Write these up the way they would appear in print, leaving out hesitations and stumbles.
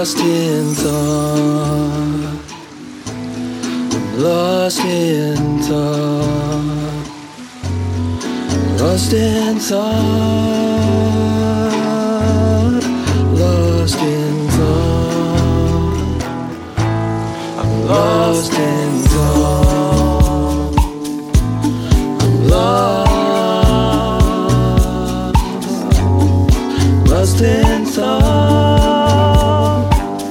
lost in thought. I'm lost in thought. Lost in thought. Lost in thought. I'm lost in thought. I'm lost in thought.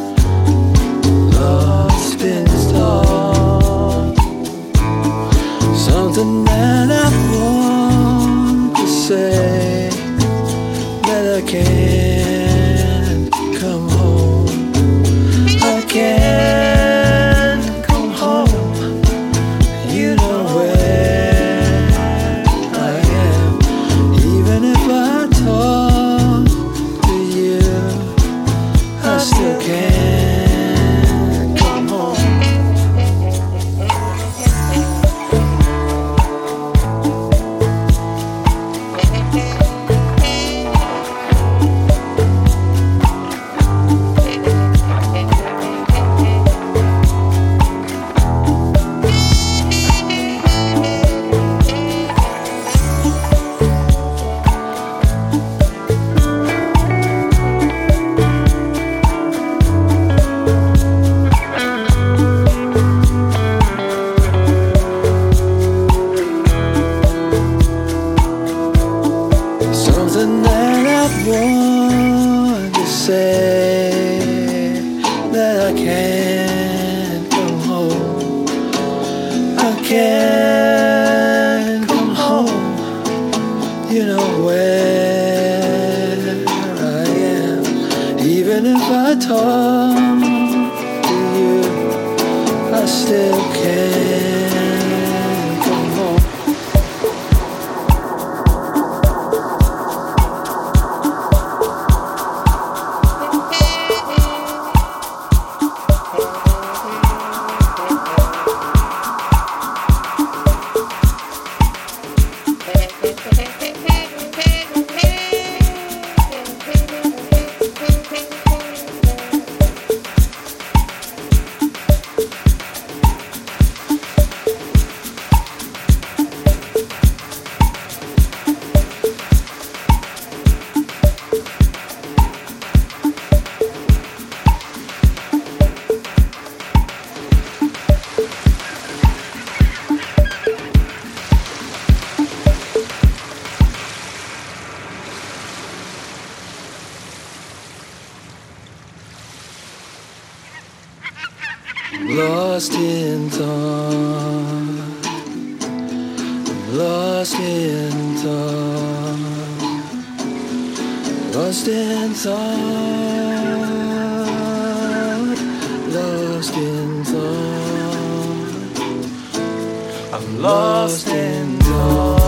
Lost in thought. Something that I want to say, that I can't come home. I can't come home. You know where I am. Even if I talk to you, I still can't come home. Something that I want to say, that I can't come home. I can't come home. You know where I am. Even if I talk to you, I still can't come home. Lost in thought. Lost in thought. Lost in thought. Lost in thought. I'm lost in thought.